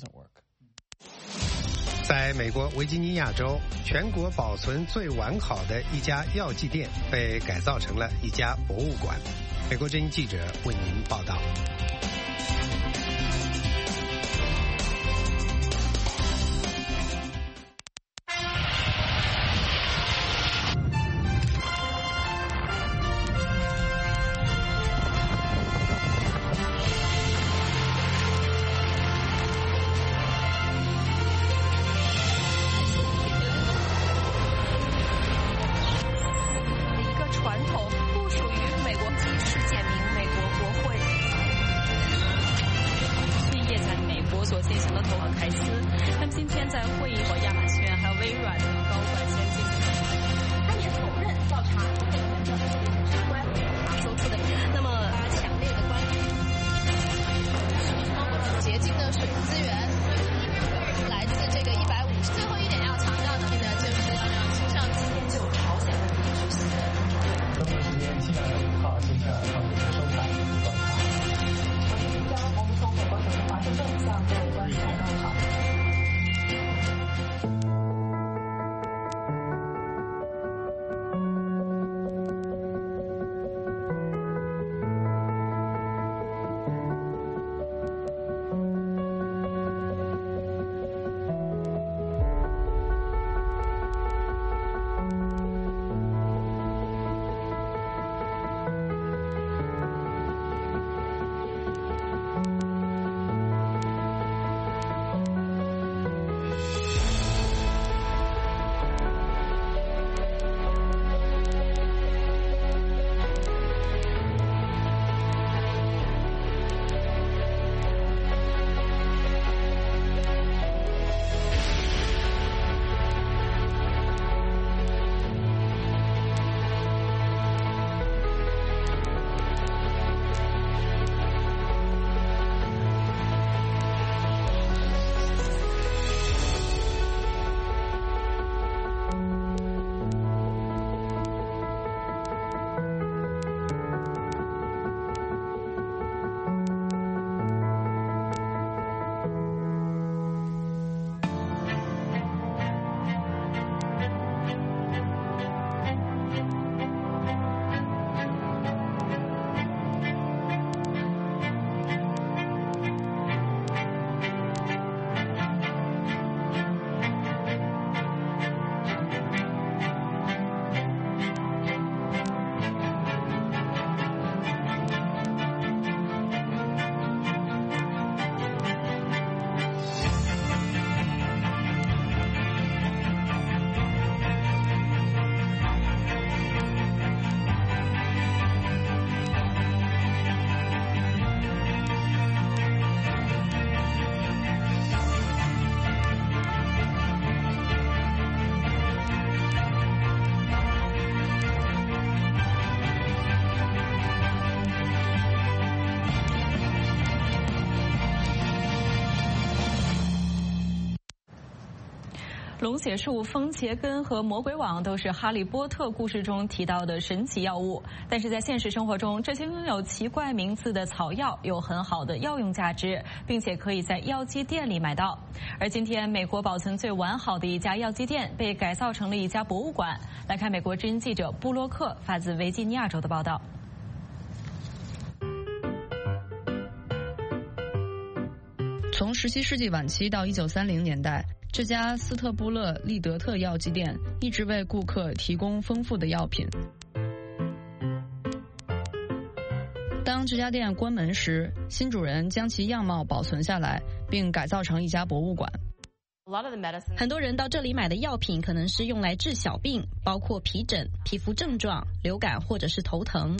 在美国维吉尼亚州，全国保存最完好的一家药剂店被改造成了一家博物馆。美国之音记者为您报道。 龙血树、风茄根和魔鬼网都是哈利波特故事中提到的神奇药物，但是在现实生活中，这些拥有奇怪名字的草药有很好的药用价值，并且可以在药剂店里买到。而今天，美国保存最完好的一家药剂店被改造成了一家博物馆。来看美国之音记者布洛克发自维吉尼亚州的报道。 从十七世纪晚期到一九三零年代，这家斯特布勒利德特药剂店一直为顾客提供丰富的药品。当这家店关门时，新主人将其样貌保存下来，并改造成一家博物馆。 很多人到这里买的药品可能是用来治小病，包括皮疹、皮肤症状、流感或者是头疼。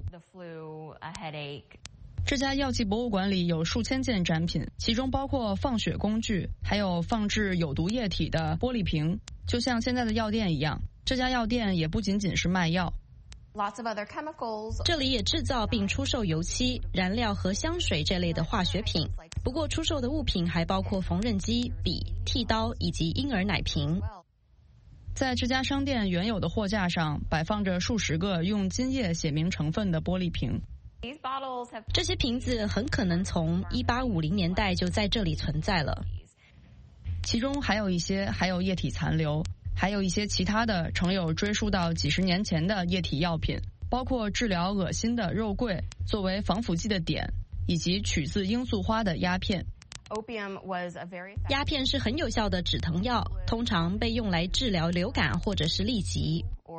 这家药剂博物馆里有数千件展品，其中包括放血工具，还有放置有毒液体的玻璃瓶，就像现在的药店一样。这家药店也不仅仅是卖药， 这里也制造并出售油漆、燃料和香水这类的化学品。不过出售的物品还包括缝纫机、笔、剃刀以及婴儿奶瓶。 在这家商店原有的货架上摆放着数十个用金液写明成分的玻璃瓶。 这些瓶子很可能从一八五零年代就在这里存在了， 其中还有一些还有液体残留，还有一些其他的盛有追溯到几十年前的液体药品，包括治疗恶心的肉桂、作为防腐剂的碘，以及取自罂粟花的鸦片。 鸦片是很有效的止疼药，通常被用来治疗流感或者是痢疾。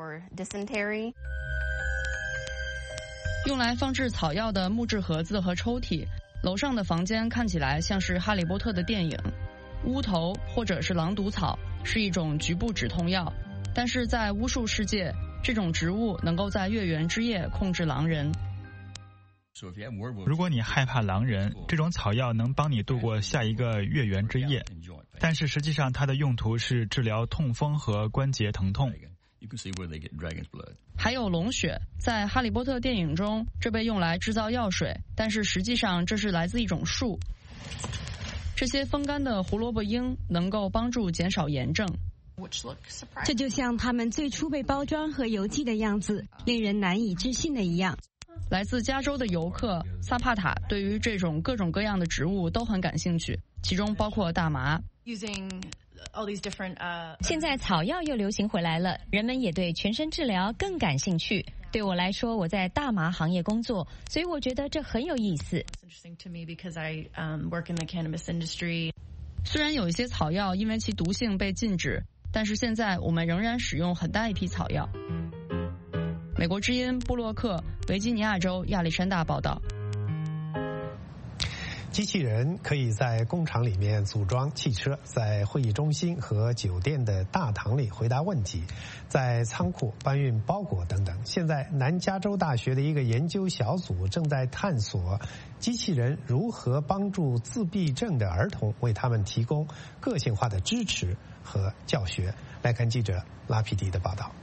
用来放置草药的木质盒子和抽屉，楼上的房间看起来像是哈利波特的电影。乌头或者是狼毒草是一种局部止痛药，但是在巫术世界，这种植物能够在月圆之夜控制狼人。 如果你害怕狼人，这种草药能帮你度过下一个月圆之夜，但是实际上它的用途是治疗痛风和关节疼痛。 还有龙血，在哈利波特电影中，这被用来制造药水，但是实际上这是来自一种树。这些风干的胡萝卜缨能够帮助减少炎症。 这就像他们最初被包装和邮寄的样子，令人难以置信的一样。 来自加州的游客萨帕塔对于这种各种各样的植物都很感兴趣，其中包括大麻。 现在草药又流行回来了，人们也对全身治疗更感兴趣。对我来说，我在大麻行业工作，所以我觉得这很有意思。 虽然有一些草药因为其毒性被禁止，但是现在我们仍然使用很大一批草药。美国之音布洛克，维吉尼亚州亚历山大报道。 机器人可以在工厂里面组装汽车，在会议中心和酒店的大堂里回答问题，在仓库搬运包裹等等。现在南加州大学的一个研究小组正在探索机器人如何帮助自闭症的儿童，为他们提供个性化的支持和教学。来看记者拉皮迪的报道。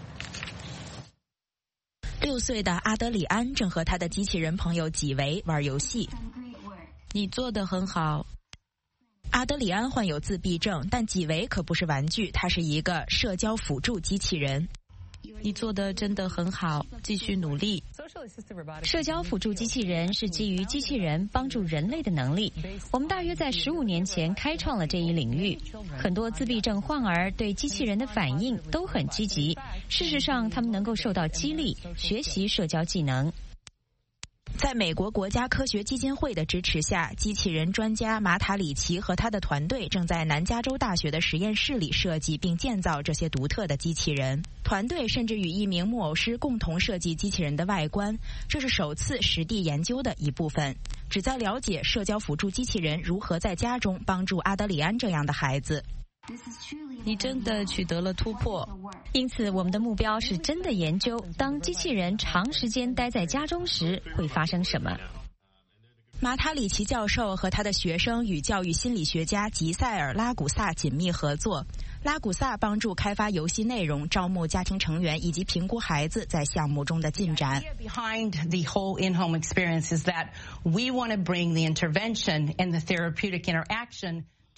六岁的阿德里安正和他的机器人朋友几维玩游戏。你做得很好。阿德里安患有自闭症，但几维可不是玩具，他是一个社交辅助机器人。你做得真的很好，继续努力。 社交辅助机器人是基于机器人帮助人类的能力。我们大约在十五年前开创了这一领域。很多自闭症患儿对机器人的反应都很积极。事实上，他们能够受到激励，学习社交技能。 在美国国家科学基金会的支持下，机器人专家马塔里奇和他的团队正在南加州大学的实验室里设计并建造这些独特的机器人。团队甚至与一名木偶师共同设计机器人的外观，这是首次实地研究的一部分，旨在了解社交辅助机器人如何在家中帮助阿德里安这样的孩子。你真的取得了突破。 因此，我们的目标是真的研究，当机器人长时间待在家中时会发生什么。 马塔里奇教授和他的学生与教育心理学家吉塞尔·拉古萨紧密合作。拉古萨帮助开发游戏内容、招募家庭成员以及评估孩子在项目中的进展。 Behind the whole in-home experience is that we want to bring the intervention and the therapeutic interaction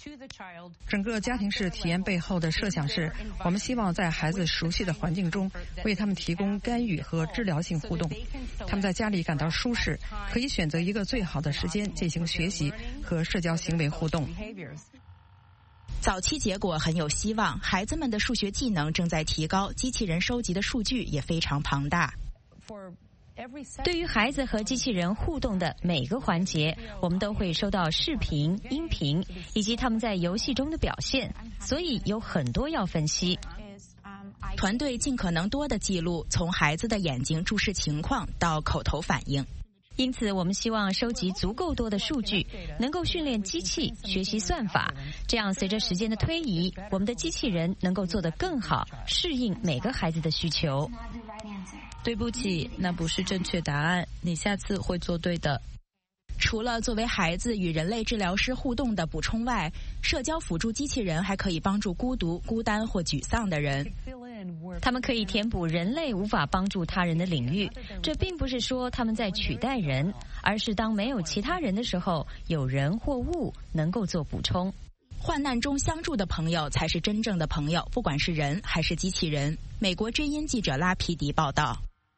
整个家庭式体验背后的设想是，我们希望在孩子熟悉的环境中，为他们提供干预和治疗性互动。他们在家里感到舒适，可以选择一个最好的时间进行学习和社交行为互动。 早期结果很有希望，孩子们的数学技能正在提高，机器人收集的数据也非常庞大。 对于孩子和机器人互动的每个环节，我们都会收到视频、音频以及他们在游戏中的表现，所以有很多要分析。 团队尽可能多的记录从孩子的眼睛注视情况到口头反应。 因此，我们希望收集足够多的数据，能够训练机器学习算法。这样，随着时间的推移，我们的机器人能够做得更好，适应每个孩子的需求。 对不起，那不是正确答案，你下次会做对的。 除了作为孩子与人类治疗师互动的补充外，社交辅助机器人还可以帮助孤独、孤单或沮丧的人。 他们可以填补人类无法帮助他人的领域，这并不是说他们在取代人，而是当没有其他人的时候，有人或物能够做补充。 患难中相助的朋友才是真正的朋友，不管是人还是机器人。美国之音记者拉皮迪报道。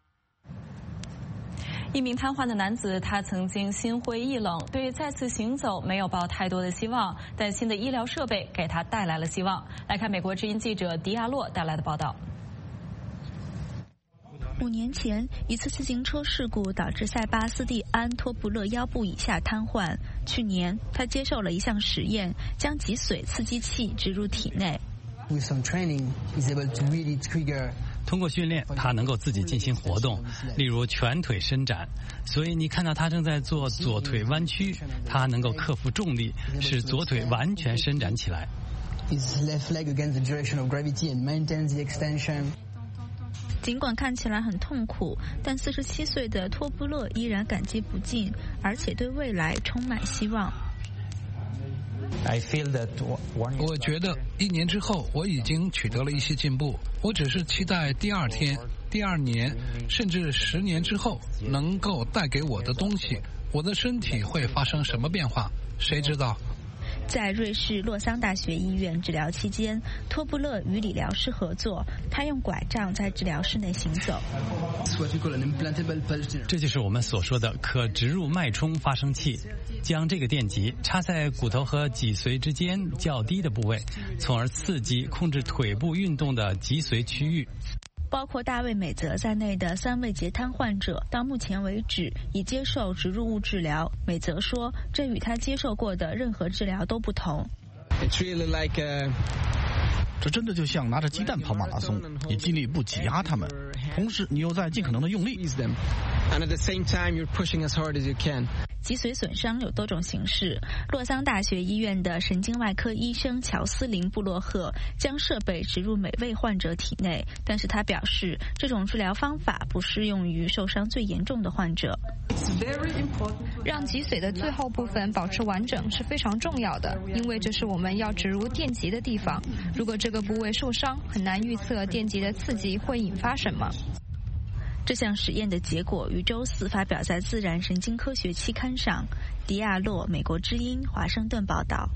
一名瘫痪的男子，他曾经心灰意冷，对再次行走没有抱太多的希望，但新的医疗设备给他带来了希望。来看美国之音记者迪亚洛带来的报道。 五年前，一次自行车事故导致塞巴斯蒂安·托布勒腰部以下瘫痪。去年，他接受了一项实验，将脊髓刺激器植入体内。 通过训练，他能够自己进行活动，例如全腿伸展。所以你看到他正在做左腿弯曲，他能够克服重力，使左腿完全伸展起来。 尽管看起来很痛苦，但四十七岁的托布勒依然感激不尽，而且对未来充满希望。 我觉得一年之后我已经取得了一些进步，我只是期待第二天、第二年，甚至十年之后能够带给我的东西。我的身体会发生什么变化，谁知道？ 在瑞士洛桑大学医院治疗期间，托布勒与理疗师合作，他用拐杖在治疗室内行走。 这就是我们所说的可植入脉冲发生器，将这个电极插在骨头和脊髓之间较低的部位，从而刺激控制腿部运动的脊髓区域。 包括大卫·美泽在内的三位截瘫患者到目前为止已接受植入物治疗。美泽说，这与他接受过的任何治疗都不同。 这真的就像拿着鸡蛋跑马拉松，你尽力不挤压他们，同时你又在尽可能的用力。 脊髓损伤有多种形式。洛桑大学医院的神经外科医生乔斯林·布洛赫将设备植入每位患者体内，但是他表示，这种治疗方法不适用于受伤最严重的患者。 让脊髓的最后部分保持完整是非常重要的，因为这是我们要植入电极的地方。如果这个部位受伤，很难预测电极的刺激会引发什么。 这项实验的结果于周四发表在《自然神经科学》期刊上。迪亚洛，美国之音，华盛顿报道。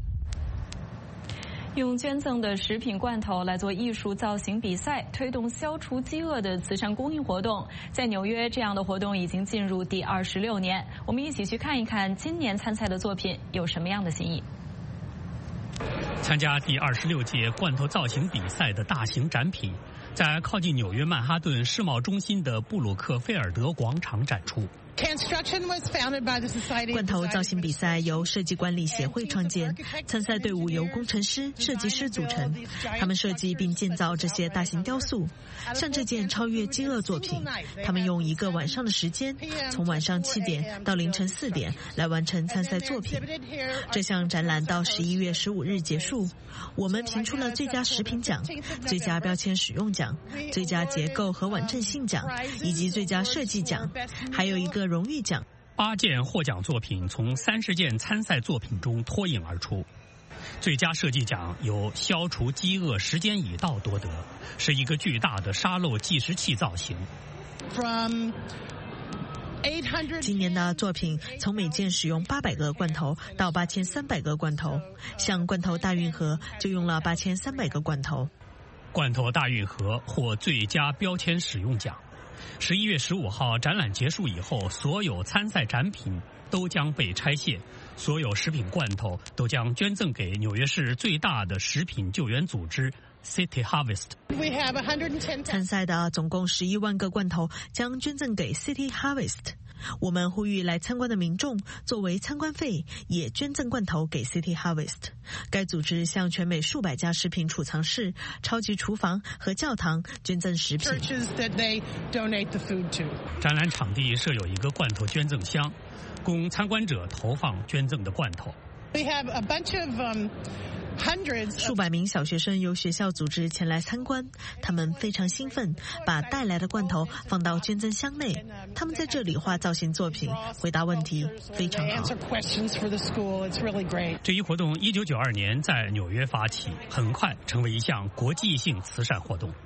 用捐赠的食品罐头来做艺术造型比赛，推动消除饥饿的慈善公益活动，在纽约，这样的活动已经进入第二十六年。我们一起去看一看今年参赛的作品有什么样的新意。 参加第二十六届罐头造型比赛的大型展品，在靠近纽约曼哈顿世贸中心的布鲁克菲尔德广场展出。 罐头造型比赛由设计管理协会创建，参赛队伍由工程师、设计师组成，他们设计并建造这些大型雕塑。像这件超越饥饿作品，他们用一个晚上的时间，从晚上七点到凌晨四点来完成参赛作品。这项展览到十一月十五日结束。我们评出了最佳食品奖、最佳标签使用奖、最佳结构和稳定性奖以及最佳设计奖，还有一个荣誉奖。 八件获奖作品从三十件参赛作品中脱颖而出。最佳设计奖由消除饥饿时间已到夺得，是一个巨大的沙漏计时器造型。 今年的作品从每件使用八百个罐头到八千三百个罐头，像罐头大运河就用了八千三百个罐头。 罐头大运河获最佳标签使用奖。十一月十五号展览结束以后，所有参赛展品都将被拆卸，所有食品罐头都将捐赠给纽约市最大的食品救援组织 City Harvest。 参赛的总共十一万个罐头将捐赠给 City Harvest。 我们呼吁来参观的民众作为参观费也捐赠罐头给 City Harvest。 该组织向全美数百家食品储藏室、超级厨房和教堂捐赠食品。 展览场地设有一个罐头捐赠箱，供参观者投放捐赠的罐头。 数百名小学生由学校组织前来参观，他们非常兴奋，把带来的罐头放到捐赠箱内。他们在这里画造型作品，回答问题，非常好。 这一活动一九九二年在纽约发起，很快成为一项国际性慈善活动。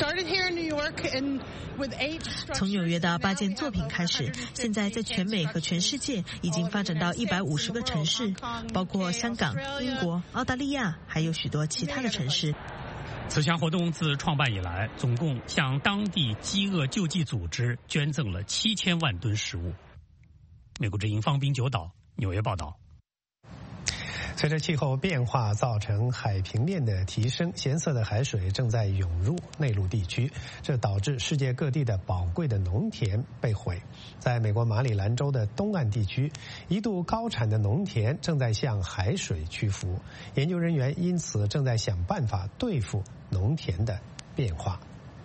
从纽约的八件作品开始，现在在全美和全世界已经发展到一百五十个城市，包括香港、英国、澳大利亚，还有许多其他的城市。 此项活动自创办以来，总共向当地饥饿救济组织捐赠了七千万吨食物。美国之音方滨九岛纽约报道。 随着气候变化造成海平面的提升，咸涩的海水正在涌入内陆地区，这导致世界各地的宝贵的农田被毁。在美国马里兰州的东岸地区，一度高产的农田正在向海水屈服，研究人员因此正在想办法对付农田的变化。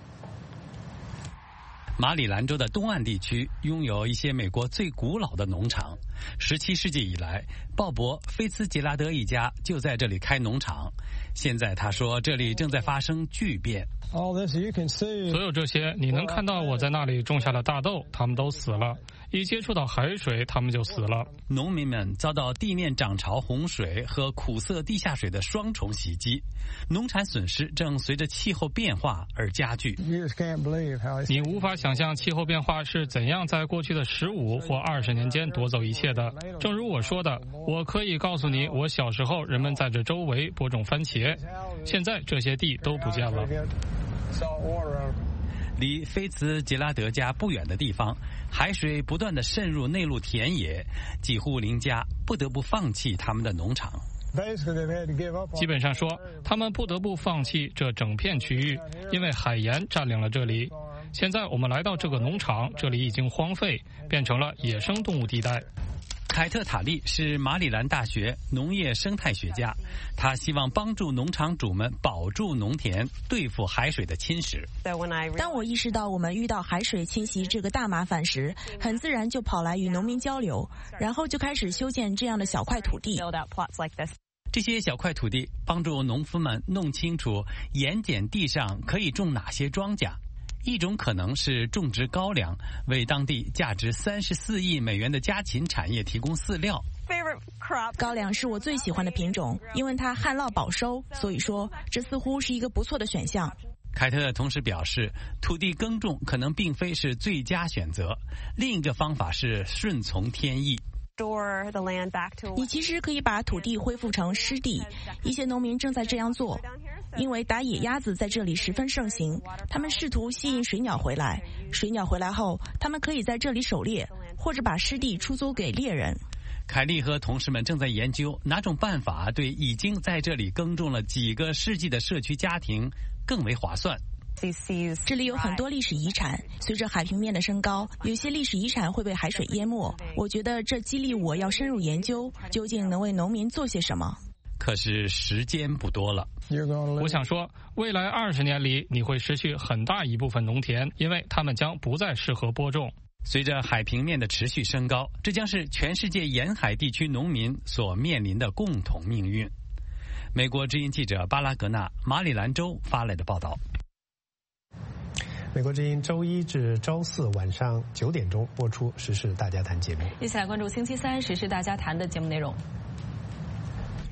马里兰州的东岸地区拥有一些美国最古老的农场。十七世纪以来，鲍勃·菲茨杰拉德一家就在这里开农场。现在他说，这里正在发生巨变。 所有这些，你能看到我在那里种下了大豆，它们都死了。一接触到海水，它们就死了。 农民们遭到地面涨潮洪水和苦涩地下水的双重袭击，农产损失正随着气候变化而加剧。 你无法想象气候变化是怎样在过去的十五或二十年间夺走一切的。正如我说的，我可以告诉你，我小时候人们在这周围播种番茄，现在这些地都不见了。 离菲茨杰拉德家不远的地方，海水不断地渗入内陆田野，几户邻家不得不放弃他们的农场。 基本上说，他们不得不放弃这整片区域，因为海盐占领了这里。现在我们来到这个农场，这里已经荒废，变成了野生动物地带。 凯特·塔利是马里兰大学农业生态学家，他希望帮助农场主们保住农田，对付海水的侵蚀。 当我意识到我们遇到海水侵袭这个大麻烦时，很自然就跑来与农民交流，然后就开始修建这样的小块土地。 这些小块土地帮助农夫们弄清楚盐碱地上可以种哪些庄稼。一种可能是种植高粱，为当地价值三十四亿美元的家禽产业提供饲料。 高粱是我最喜欢的品种，因为它旱涝保收，所以说这似乎是一个不错的选项。 凯特同时表示，土地耕种可能并非是最佳选择，另一个方法是顺从天意。 你其实可以把土地恢复成湿地，一些农民正在这样做，因为打野鸭子在这里十分盛行，他们试图吸引水鸟回来，水鸟回来后，他们可以在这里狩猎，或者把湿地出租给猎人。 凯利和同事们正在研究哪种办法对已经在这里耕种了几个世纪的社区家庭更为划算。 这里有很多历史遗产，随着海平面的升高，有些历史遗产会被海水淹没。我觉得这激励我要深入研究，究竟能为农民做些什么。 可是时间不多了。 我想说，未来二十年里，你会失去很大一部分农田，因为它们将不再适合播种。 随着海平面的持续升高，这将是全世界沿海地区农民所面临的共同命运。美国之音记者巴拉格纳马里兰州发来的报道。 美国之音周一至周四晚上九点钟播出《时事大家谈》节目。 一起来关注星期三《时事大家谈》的节目内容。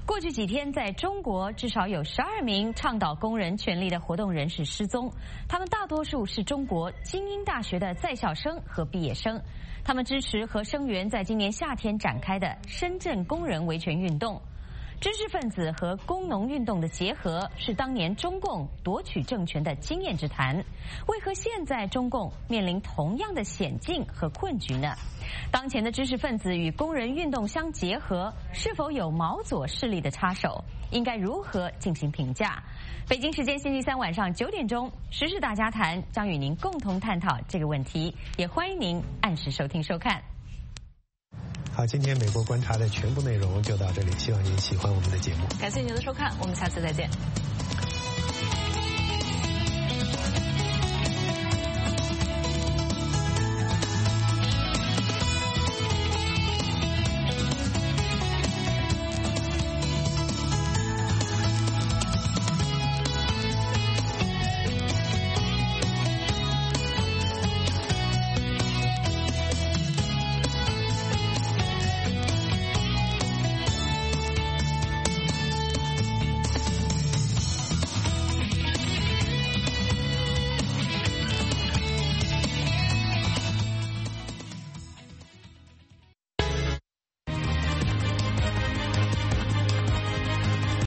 过去几天，在中国至少有十二名倡导工人权利的活动人士失踪，他们大多数是中国精英大学的在校生和毕业生，他们支持和声援在今年夏天展开的深圳工人维权运动。知识分子和工农运动的结合是当年中共夺取政权的经验之谈，为何现在中共面临同样的险境和困局呢？当前的知识分子与工人运动相结合，是否有毛左势力的插手？应该如何进行评价？北京时间星期三晚上九点钟，时事大家谈将与您共同探讨这个问题，也欢迎您按时收听收看。 好，今天美国观察的全部内容就到这里，希望您喜欢我们的节目。 感谢您的收看，我们下次再见。